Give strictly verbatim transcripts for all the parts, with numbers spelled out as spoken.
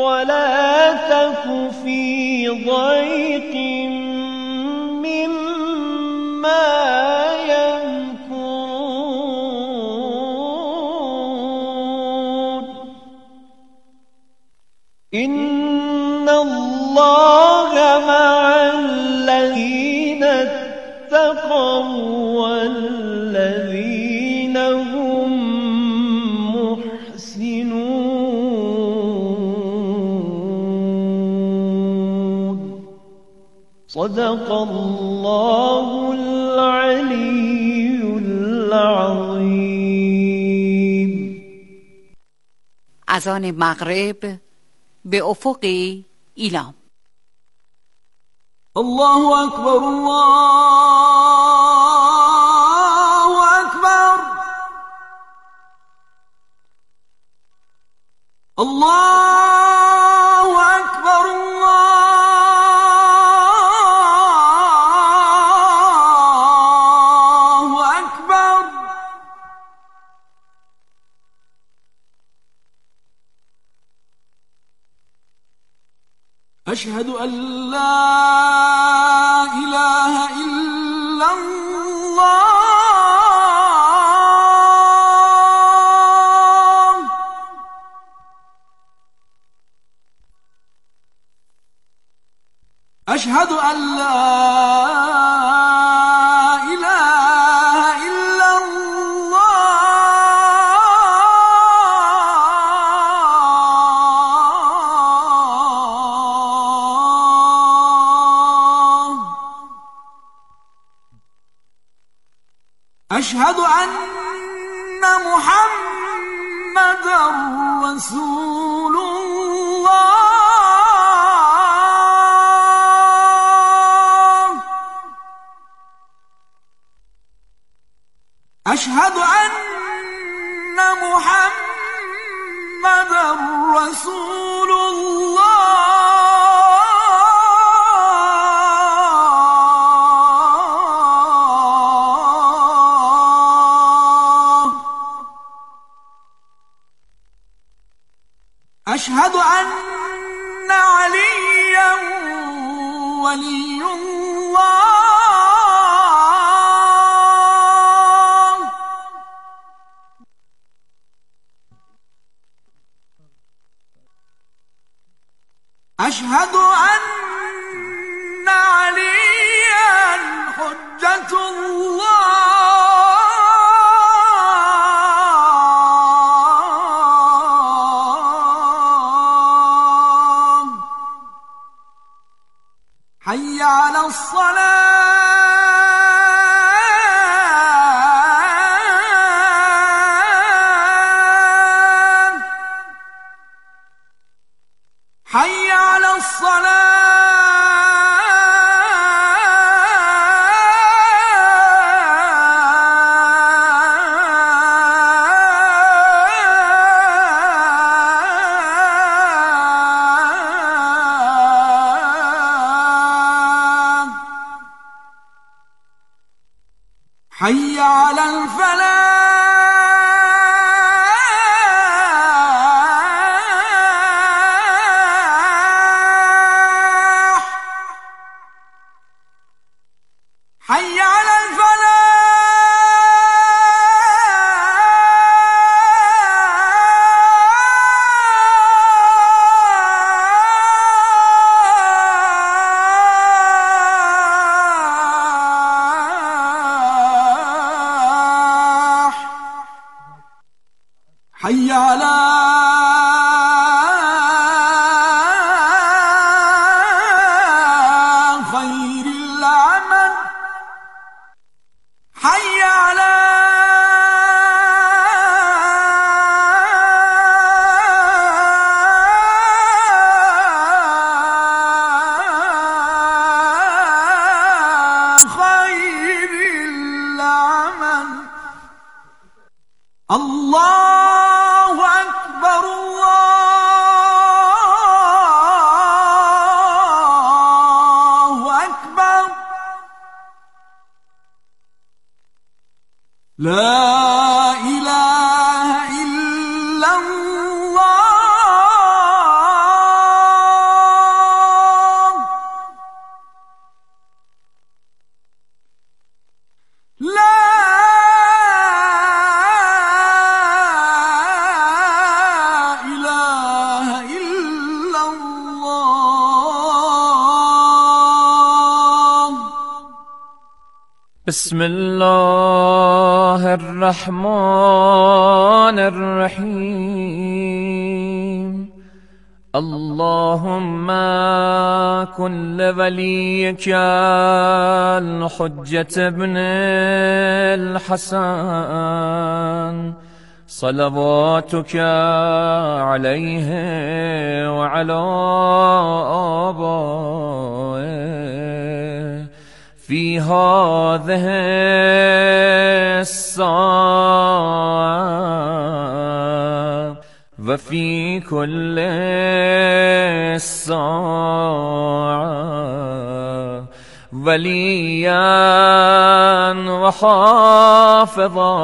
ولا تك في ضيق مما يمكرون إن الله مع الذين اتقوا والذين هم محسنون صدق الله العلي العظيم. اذان مغرب به افق ایلام. الله اکبر، الله اکبر، الله اکبر، الله اکبر. أشهد أن لا إله إلا الله. أشهد أن لا إله إلا الله. أشهد أن محمدًا رسول الله. أشهد أن محمدًا رسول الله. أشهد أن عليا ولي الله. أشهد أن عليا حجة الله. حي على الصلاة، حي على الصلاة. حي على الفلاح، حي على الفلاح. حي على خير العمل. حي على خير العمل. الله أكبر، الله أكبر. لا إله إلا الله. بسم الله الرحمن الرحيم. اللهم كن لوليك الحجة ابن الحسن صلواتك عليه وعلى آبائه في هذه الساعة وفي كل الساعة وليا وحافظا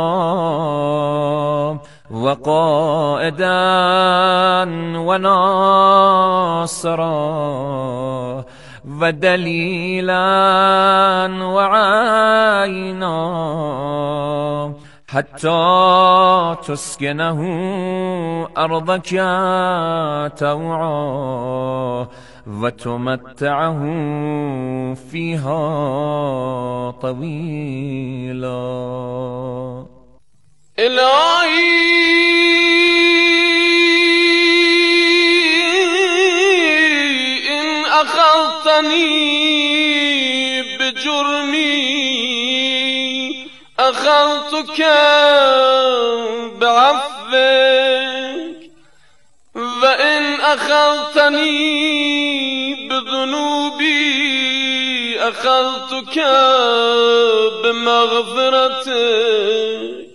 وقائدا وناصرا ودليلا وعينا حتى تسكنه أرضك توعا وتمتعه فيها طويلا. إلهي إن أخذتني بجرمي أخذتك بعفوك، وإن أخذتني بذنوبي أخذتك بمغفرتك،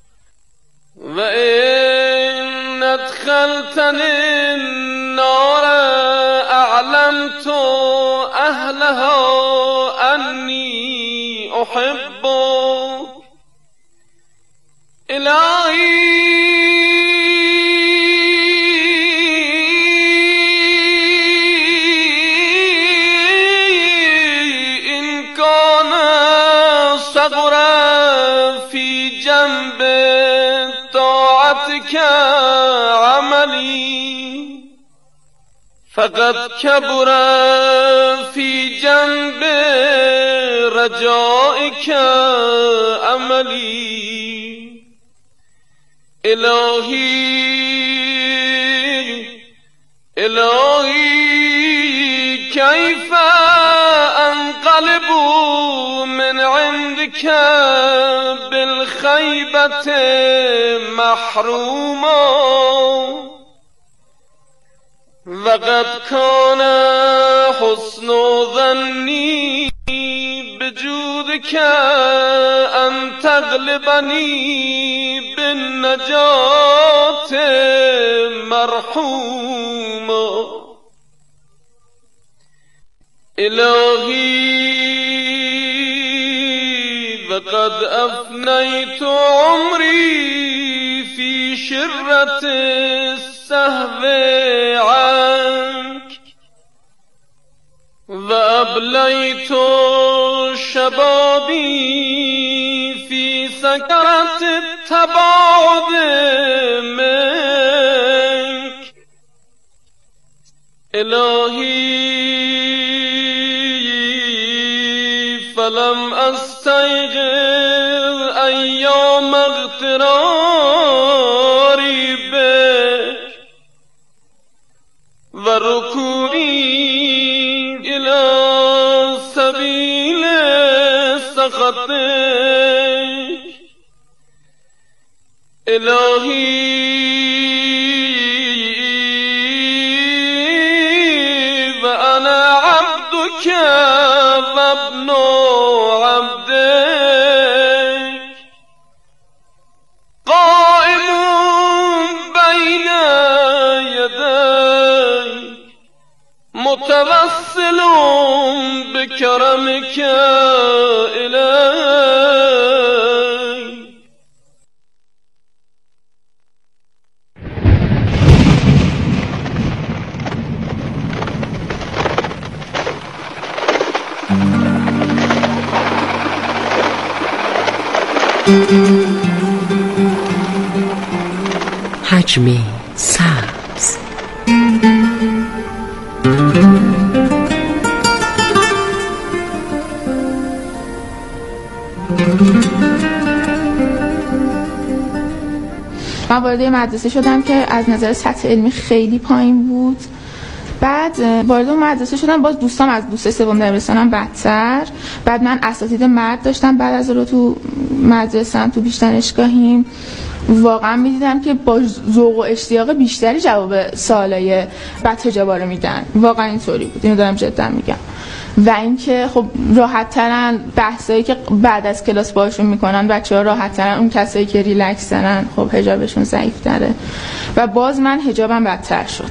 وإن أدخلتني النار أعلمت أهلها أني أحبك. إلهي إن كان صغرا في جنب طاعتك عملي فقد كبر في جنب رجائك أملي. إلهي إلهي كيف أنقلب من عندك بالخيبة محروما، وقد كان حسن ظني بجودك أن تغلبني بالنجاة مرحوما. إلهي وقد أفنيت عمري في شرة السهو عنك، وأبليت شبابي في سكرة التباعد منك. إلهي فلم أستيقظ أيام اغتراري بك وركوني إلى سبيل سخطك. إلهي وأنا عبدك وابن عبدك قائم بين يديك متوسل بكرمك إلي. حجم سبز. من وارد یه مدرسه شدم که از نظر سطح علمی خیلی پایین بود. بعد وارد اون مدرسه شدم، باز دوستام از دوست سوم دبیرستانم بدتر. بعد من اساتید مرد داشتم بعد از رو تو مدرسه تو بیش دانشگاهیم. واقعا میدیدم که با ذوق و اشتیاق بیشتری جواب سوالای بدحجابا رو میدن. واقعا اینطوری بود، اینو دارم جدا میگم. و اینکه خب راحت ترن بحثایی که بعد از کلاس باشون میکنن بچه‌ها، راحت ترن اون کسایی که ریلکس ترن خب حجابشون ضعیف تره. و باز من حجابم بدتر شد.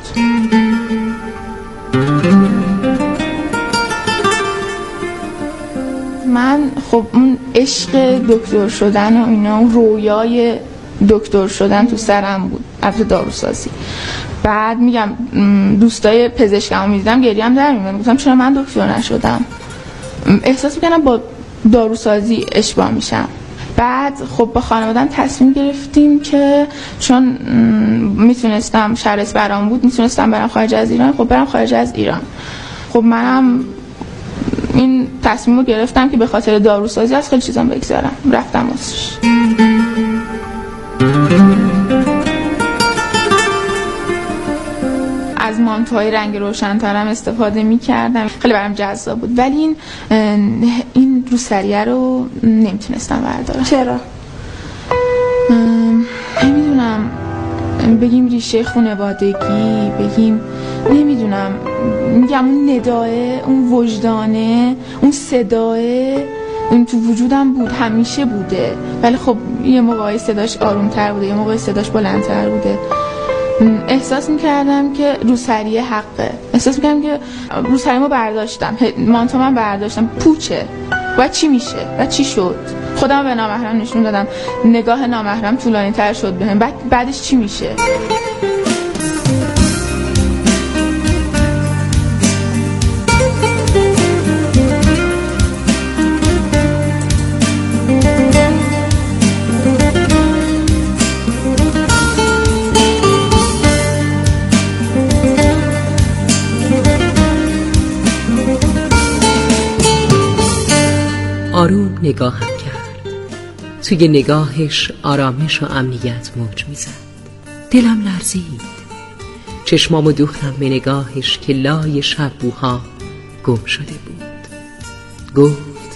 من خب اون عشق دکتر شدن و اینا، اون رویای دکتر شدن تو سرم بود، البته داروسازی. بعد میگم دوستای پزشکمو میدیدم گریم در میومد، گفتم چرا من دکتر نشدم؟ احساس میکنم با داروسازی اشباع میشم. بعد خب با خانواده‌ام تصمیم گرفتیم که چون میتونستم، شرایط برام بود، میتونستم برم خارج از ایران، خب برم خارج از ایران. خب منم این تصمیم رو گرفتم که به خاطر داروسازی از خیلی چیزام بگذارم. رفتم اتریش. از مانتوهای رنگ روشن‌ترم استفاده می‌کردم، خیلی برام جذاب بود. ولی این این روسریه رو نمیتونستم بردارم. چرا؟ نمیدونم، بگیم ریشه خانوادگی، بگیم نمیدونم، میگم اون نداه، اون وجدانه، اون صداه، اون تو وجودم بود، همیشه بوده. ولی خب یه موقعی صداش آرومتر بوده، یه موقعی صداش بلندتر بوده. احساس میکردم که روسریه حقه. احساس میکردم که روسریمو برداشتم، مانتو من برداشتم، پوچه. و چی میشه؟ و چی شد؟ خودم به نامحرم نشون دادم، نگاه نامحرم طولانی تر شد بهم. بعد بعدش چی میشه؟ آروم نگاهم کرد. توی نگاهش آرامش و امنیت موج میزد. دلم لرزید. چشمامو دوختم به نگاهش که لای شبوها گم شده بود. گفت: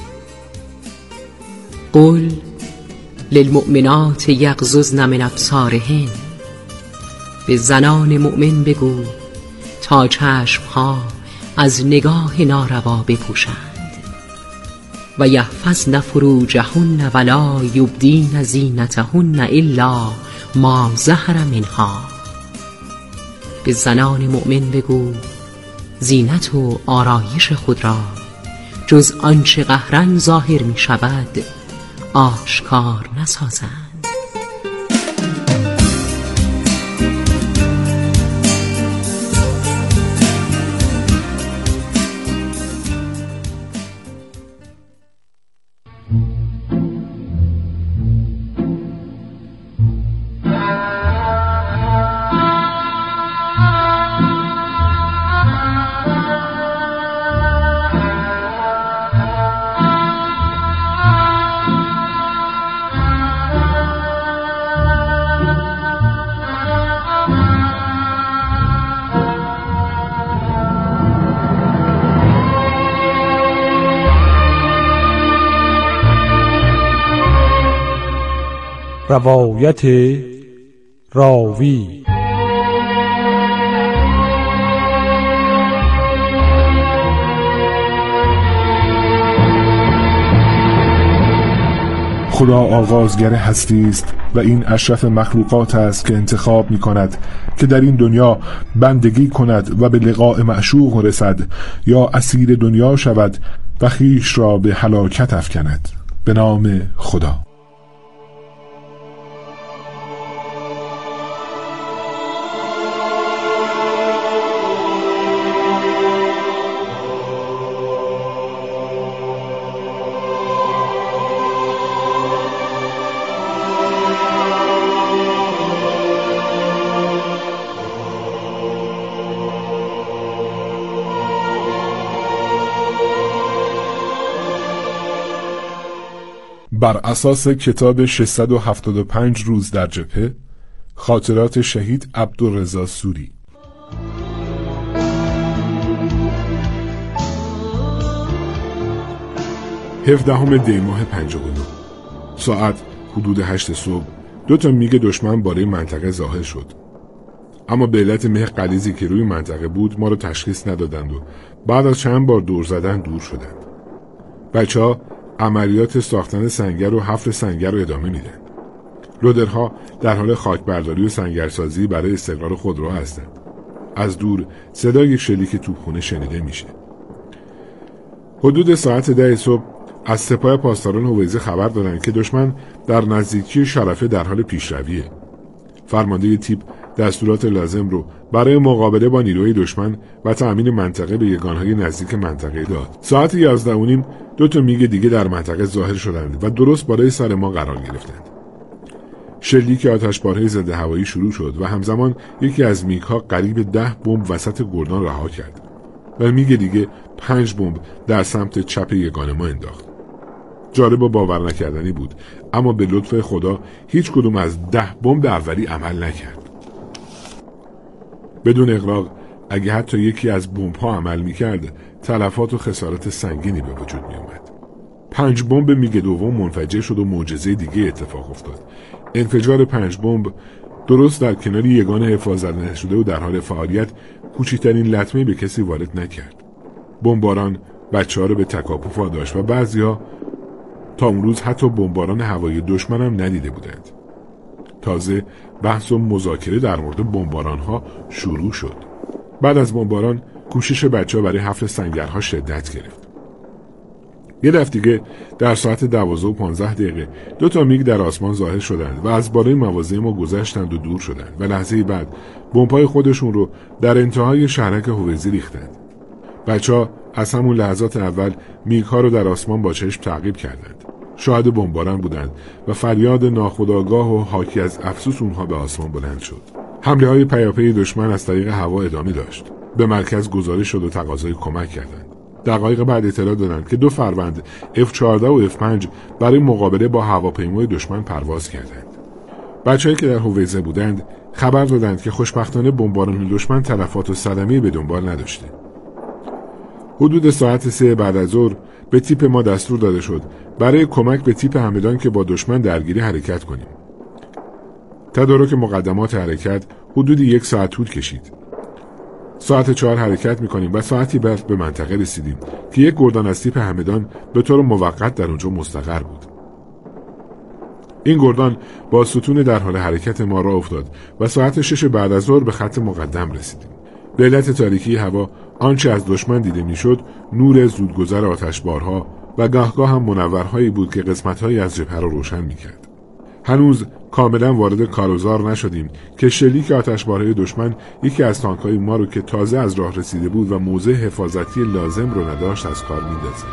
قل للمؤمنات یغضضن من ابصارهن. به زنان مؤمن بگو تا چشمها از نگاه ناروا بپوشند و یحفظن فروجهن ولا یبدین زینتهن الا ما ظهر منها. به زنان مؤمن بگو زینت و آرایش خود را جز آنچه قهرن ظاهر می شود آشکار نسازند. روایت راوی. خدا آغازگر هستی است و این اشرف مخلوقات است که انتخاب می کند که در این دنیا بندگی کند و به لقاء معشوق رسد یا اسیر دنیا شود و خویش را به هلاکت افکند. به نام خدا. بر اساس کتاب ششصد و هفتاد و پنج روز در جبهه خاطرات شهید عبدالرضا سوری. هفدهم دی ماه پنجاه و نه، ساعت حدود هشت صبح، دو تا میگ دشمن بالای منطقه ظاهر شد. اما به علت مه غلیظی که روی منطقه بود ما رو تشخیص ندادند و بعد از چند بار دور زدن دور شدند. بچه ها عملیات ساختن سنگر و حفر سنگر رو ادامه میدن. لودرها در حال خاکبرداری و سنگرسازی برای استقرار خودرو هستند. از دور صدای شلیک توپخانه شنیده میشه. حدود ساعت ده صبح از سپاه پاسداران هویزه خبر دادند که دشمن در نزدیکی شرفه در حال پیشرویه. فرمانده تیپ دستورات لازم رو برای مقابله با نیروی دشمن و تأمین منطقه به یگانهای نزدیک منطقه داد. ساعت یازده و نیم دو تا میگ دیگه در منطقه ظاهر شدند و درست بالای سر ما قرار گرفتند. شلیک آتشبارهای ضد هوایی شروع شد و همزمان یکی از میگ‌ها قریب ده بمب وسط گردان رها کرد و میگ دیگه پنج بمب در سمت چپ یگان ما انداخت. جالب و باور نکردنی بود، اما به لطف خدا هیچ کدوم از ده بمب اولی عمل نکرد. بدون اغراق اگه حتی یکی از بمب ها عمل میکرد تلفات و خسارت سنگینی به وجود می اومد. پنج بمب میگ دوم منفجر شد و معجزه دیگه اتفاق افتاد. انفجار پنج بمب درست در کنار یگان حفاظت نشده و در حال فعالیت کوچکترین لطمه به کسی وارد نکرد. بمباران بچه‌ها رو به تکاپو واداشت و بعضیا تا اون روز حتی بمباران هوایی دشمن هم ندیده بودند. تازه بحث و مذاکره در مورد بمباران ها شروع شد. بعد از بمباران کوشش بچه‌ها برای حفر سنگرها شدت گرفت. یه دفعه دیگه در ساعت دوازده و پانزده دقیقه دو تا میگ در آسمان ظاهر شدند و از بالای مواضع ما گذشتند و دور شدند و لحظه بعد بمب‌های خودشون رو در انتهای شهرک هویزی ریختند. بچه‌ها از همون لحظات اول میگ‌ها رو در آسمان با چشم تعقیب کردند. شاهد بمباران بودند و فریاد ناخودآگاه و حاکی از افسوس اونها به آسمان بلند شد. حمله های پیاپی دشمن از طریق هوا ادامه داشت. به مرکز گزارش شد و تقاضای کمک کردند. دقایق بعد اطلاع دادند که دو فروند اف چهارده و اف پنج برای مقابله با هواپیمای دشمن پرواز کردند. بچه‌هایی که در هویزه بودند خبر دادند که خوشبختانه بمباران دشمن تلفات و صدمه‌ای به دنبال نداشته. حدود ساعت سه بعد از ظهر به تیپ ما دستور داده شد برای کمک به تیپ همدان که با دشمن درگیری حرکت کنیم. تدارک مقدمات حرکت حدود یک ساعت طول کشید. ساعت چهار حرکت میکنیم و ساعتی بعد به منطقه رسیدیم که یک گردان از تیپ همدان به طور موقت در اونجا مستقر بود. این گردان با ستون در حال حرکت ما راه افتاد و ساعت شش بعد از ظهر به خط مقدم رسیدیم. به علت تاریکی هوا آنچه از دشمن دیده میشد نور زودگذر آتشبارها و گاهگاه هم منورهایی بود که قسمتهایی از جبهه را روشن میکرد. هنوز کاملا وارد کاروزار نشدیم که شلیک آتشبارهای دشمن یکی از تانکهای ما رو که تازه از راه رسیده بود و موضع حفاظتی لازم رو نداشت از کار میندازه.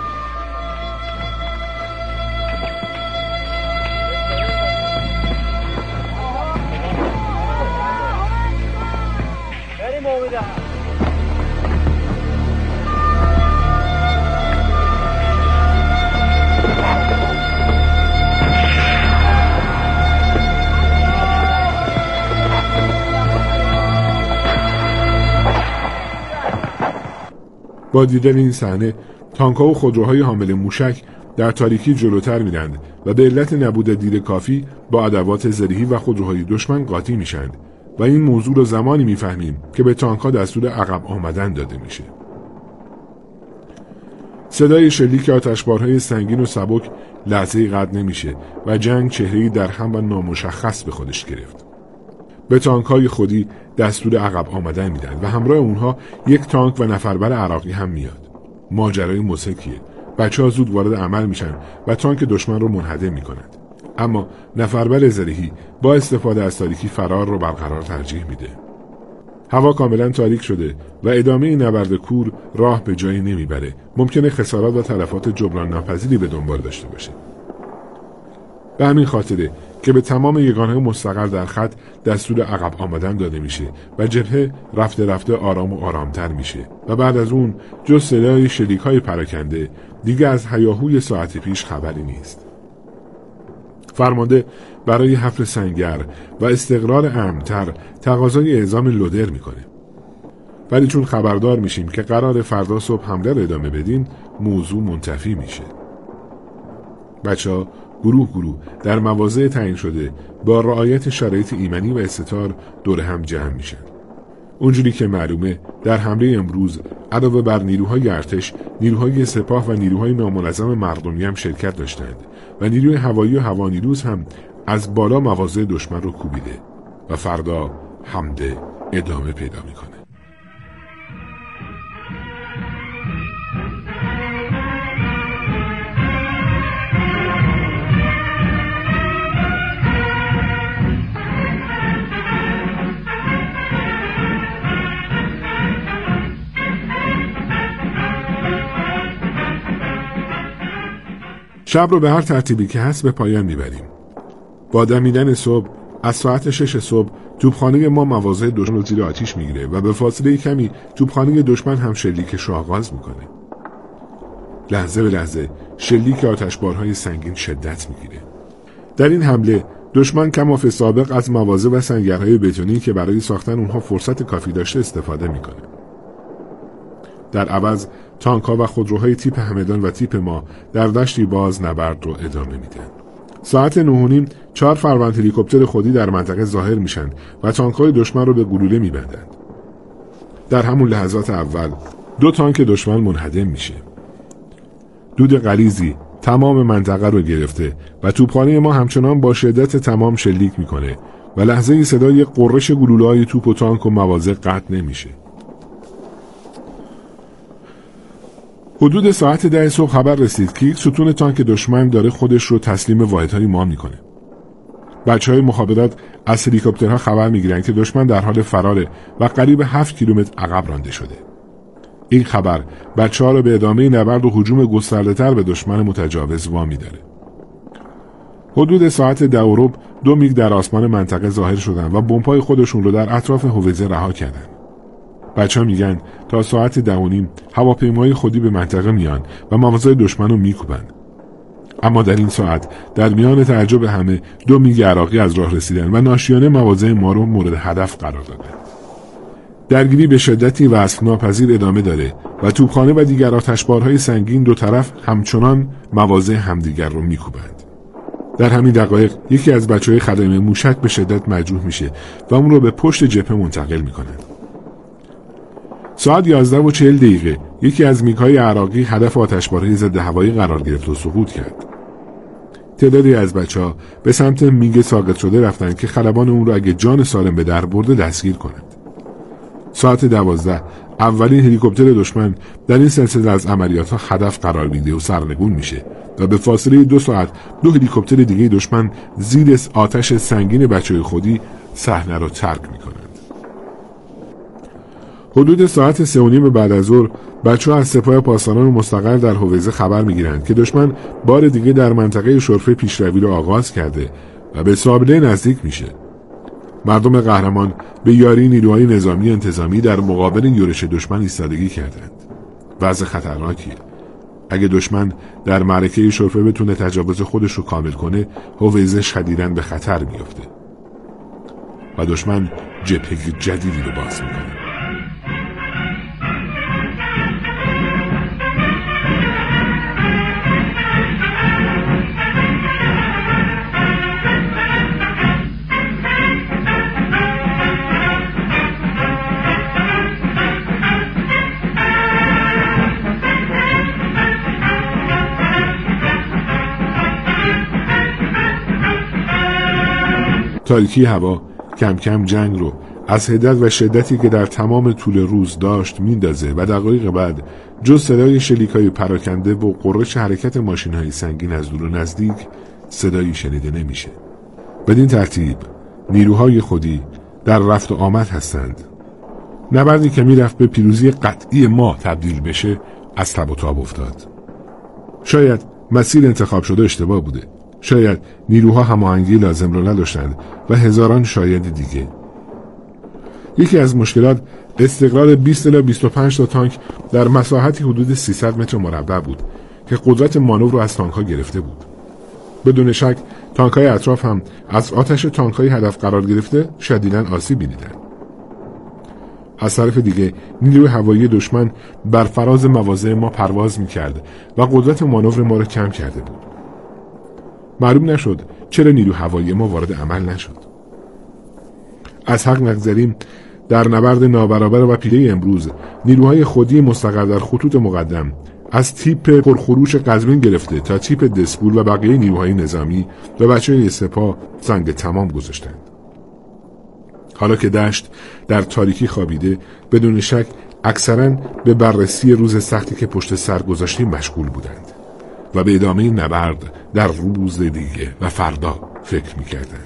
با دیدن این صحنه تانک‌ها و خودروهای حامل موشک در تاریکی جلوتر میرند و به علت نبود دید کافی با ادوات زرهی و خودروهای دشمن قاطی میشند و این موضوع رو زمانی میفهمیم که به تانک‌ها دستور عقب آمدن داده میشه. صدای شلیک آتشبارهای سنگین و سبک لحظه‌ای قطع نمیشه و جنگ چهره‌ای درهم و نامشخص به خودش گرفت. به تانک‌های خودی دستور عقب آمدن میدن و همراه اونها یک تانک و نفربر عراقی هم میاد. ماجرای مسکیه. بچه‌ها زود وارد عمل میشن و تانک دشمن رو منهدم میکنند. اما نفربر زرهی با استفاده از تاریکی فرار رو برقرار ترجیح میده. هوا کاملا تاریک شده و ادامه این نبرد کور راه به جایی نمیبره. ممکنه خسارات و تلفات جبران ناپذیری به دنبال داشته باشه. به همین خاطره که به تمام یگانه مستقر در خط دستور عقب آمدن داده میشه و جبهه رفته رفته آرام و آرامتر میشه و بعد از اون جز صدای شلیک‌های پراکنده دیگه از هیاهوی ساعت پیش خبری نیست. فرمانده برای حفر سنگر و استقرار امن‌تر تقاضای اعزام لودر میکنه. ولی چون خبردار میشیم که قرار فردا صبح حمله رو ادامه بدیم، موضوع منتفی میشه. بچه‌ها گروه گروه در مواضع تعیین شده با رعایت شرایط ایمنی و استتار دور هم جمع میشن. اونجوری که معلومه در حمله امروز علاوه بر نیروهای ارتش، نیروهای سپاه و نیروهای نامنظم مردمی هم شرکت داشتند و نیروی هوایی و هوانیروز هم از بالا مواضع دشمن رو کوبیده و فردا حمله ادامه پیدا میکنه. شب رو به هر ترتیبی که هست به پایان میبریم. با دمیدن صبح از ساعت شش صبح توپخانه ما مواضع دشمن رو زیر آتیش میگیره و به فاصله کمی توپخانه دشمن هم شلیکش رو آغاز میکنه. لحظه به لحظه شلیک آتشبارهای سنگین شدت میگیره. در این حمله دشمن کماف سابق از مواضع و سنگرهای بتونی که برای ساختن اونها فرصت کافی داشته استفاده میکنه. در عوض تانک‌ها و خودروهای تیپ همدان و تیپ ما در دشتی باز نبرد رو ادامه میدن. ساعت نه و نیم چهار فروند هلیکوپتر خودی در منطقه ظاهر میشن و تانک‌های دشمن رو به گلوله میبندند. در همون لحظات اول دو تانک دشمن منهدم میشه. دود غلیظی تمام منطقه رو گرفته و توپخانه ما همچنان با شدت تمام شلیک میکنه و لحظه صدای قررش گلوله‌های توپ و تانک و مواضع قطع نمیشه. حدود ساعت ده صبح خبر رسید که یک ستون تانک دشمن داره خودش رو تسلیم واحدهای ما میکنه. بچهای مخابرات از هلیکوپترها خبر میگیرن که دشمن در حال فراره و قریب هفت کیلومتر عقب رانده شده. این خبر بچه‌ها رو به ادامه نبرد و هجوم گسترده‌تر به دشمن متجاوز وامی داره. حدود ساعت ده و ربع دو میگ در آسمان منطقه ظاهر شدن و بمب‌های خودشون رو در اطراف هویزه رها کردن. بچه‌ها میگن تا ساعت ده و نیم هواپیمای خودی به منطقه میان و مواضع دشمن رو میکوبن. اما در این ساعت در میان تعجب همه دو میگ عراقی از راه رسیدن و ناشیانه مواضع ما رو مورد هدف قرار دادن. درگیری به شدتی وصف ناپذیر ادامه داره و توپخانه و دیگر آتشبارهای سنگین دو طرف همچنان مواضع همدیگر رو میکوبند. در همین دقایق یکی از بچه‌های خدمه موشک به شدت مجروح میشه و اون رو به پشت جبهه منتقل میکنن. ساعت یازده و چهل دقیقه یکی از میگ‌های عراقی هدف آتشبارهای ضد هوایی قرار گرفت و سقوط کرد. تعدادی از بچه‌ها به سمت میگ ساقط شده رفتن که خلبان اون رو اگه جان سالم به در برده دستگیر کنند. ساعت دوازده اولین هلیکوپتر دشمن در این سلسله از عملیات‌ها هدف قرار می‌گیره و سرنگون میشه و به فاصله دو ساعت دو هلیکوپتر دیگه دشمن زیر آتش سنگین بچه‌های خودی صحنه رو ترک می‌کنند. حدود ساعت سه و نیم بعد از ظهر بچه‌ها از سپاه پاسداران مستقر در هویزه خبر می‌گیرند که دشمن بار دیگه در منطقه شرفه پیشروی رو آغاز کرده و به سابله نزدیک میشه. مردم قهرمان به یاری نیروهای نظامی انتظامی در مقابل یورش دشمن ایستادگی کردند. وضع خطرناکیه. اگه دشمن در معرکه شرفه بتونه تجاوز خودش رو کامل کنه، هویزه شدیداً به خطر میفته و دشمن جبهه جدیدی رو باز میکنه. تاریکی هوا کم کم جنگ رو از حدت و شدتی که در تمام طول روز داشت میندازه و دقایق بعد جز صدای شلیک‌های پراکنده و قررش حرکت ماشین‌های سنگین از دور و نزدیک صدایی شنیده نمیشه. بدین ترتیب نیروهای خودی در رفت و آمد هستند. نبردی که میرفت به پیروزی قطعی ما تبدیل بشه از تب و تاب افتاد. شاید مسیر انتخاب شده اشتباه بوده. شاید نیروها هماهنگی لازم رو نداشتند و هزاران شاید دیگه. یکی از مشکلات استقرار بیست الی بیست و پنج تا تانک در مساحتی حدود سیصد متر مربع بود که قدرت مانور رو از تانک‌ها گرفته بود. بدون شک تانک‌های اطراف هم از آتش تانک‌های هدف قرار گرفته شدیداً آسیب دیدند. از طرف دیگه نیروی هوایی دشمن بر فراز مواضع ما پرواز می‌کرد و قدرت مانور ما را کم کرده بود. معلوم نشد چرا نیروی هوایی ما وارد عمل نشد. از حق نگذریم، در نبرد نابرابر و پیله امروز نیروهای خودی مستقر در خطوط مقدم از تیپ پرخروش قزوین گرفته تا تیپ دسپول و بقیه نیروهای نظامی و بچه‌های سپاه زنگ تمام گذاشتند. حالا که دشت در تاریکی خوابیده، بدون شک اکثراً به بررسی روز سختی که پشت سر گذاشتیم مشغول بودند و به ادامه نبرد در روز دیگه و فردا فکر می‌کردند.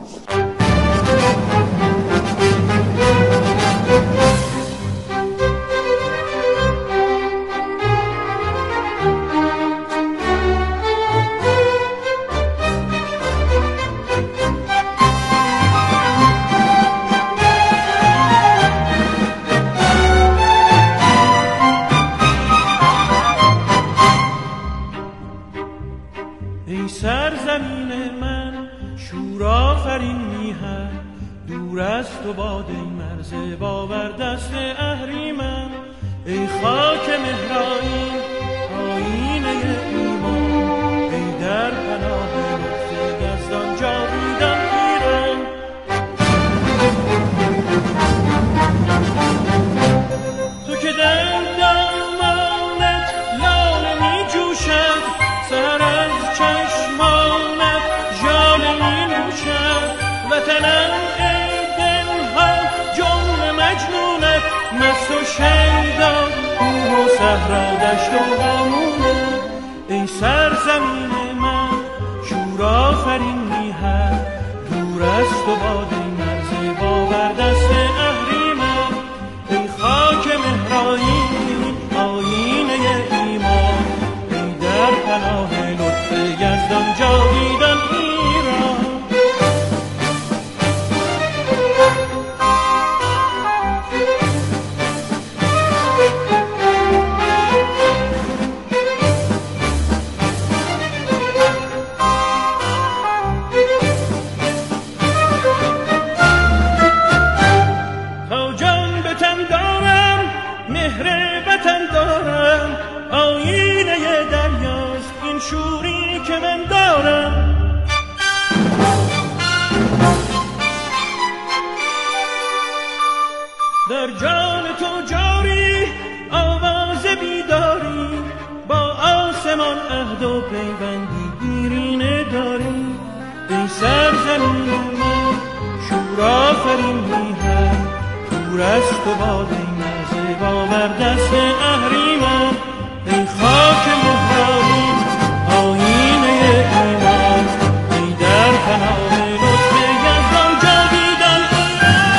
سرزمین من شور آفرین میهن، دور از تو باد این مرز باور دست اهریمن. ای خاک مهرائین آیینه ایمان، ای در پناه لطف یزدان جاویدان ایران. تو که در دامانت لاله می جوشد، سر از چشمانت ژاله می نوشد. وطنم ای دلها جمله مجنونت، مست و شیدا کوه و صحرا دشت و هامونت. ای سرزمین من شور آفرین میهن، دور از تو باد این مرز باور دست اهریمن. ای خاک مهرائین آیینه ایمان، ای در پناه لطف یزدان جاویدان ایران. تا جان به تن دارم مهر وطن دارم، آیینه دریاست این شوری که من دارم. در جان تو جاری آواز بیداری، با آسمان عهد و پیوندی دیرینه داری. ای سرزمین من شور آفرین میهن، دور از تو باد این مرز باور دست اهریمن. ای خاک مهرائین آیینه ایمان، ای در پناه لطف یزدان جاویدان ایران.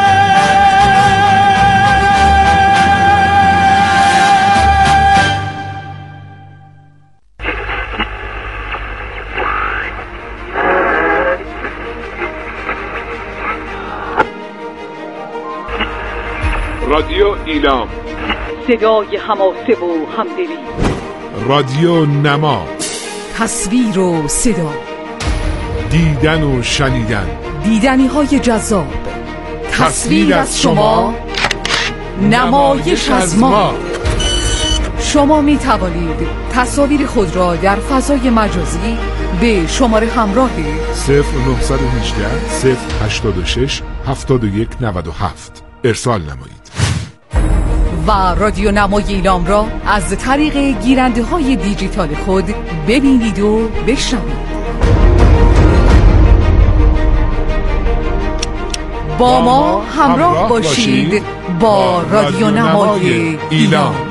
رادیو ایلام، صدای حماسه و همدلی. رادیو نما، تصویر و صدا، دیدن و شنیدن، دیدنی های جذاب، تصویر از شما، نمایش از ما. شما می توانید تصاویر خود را در فضای مجازی به شماره همراه صفر نه یک هشت صفر هشتاد و شش هفتاد و یک نود و هفت ارسال نمایید و رادیو نمای ایلام را از طریق گیرنده های دیجیتال خود ببینید و بشنوید. با ما همراه باشید با رادیو نمای ایلام.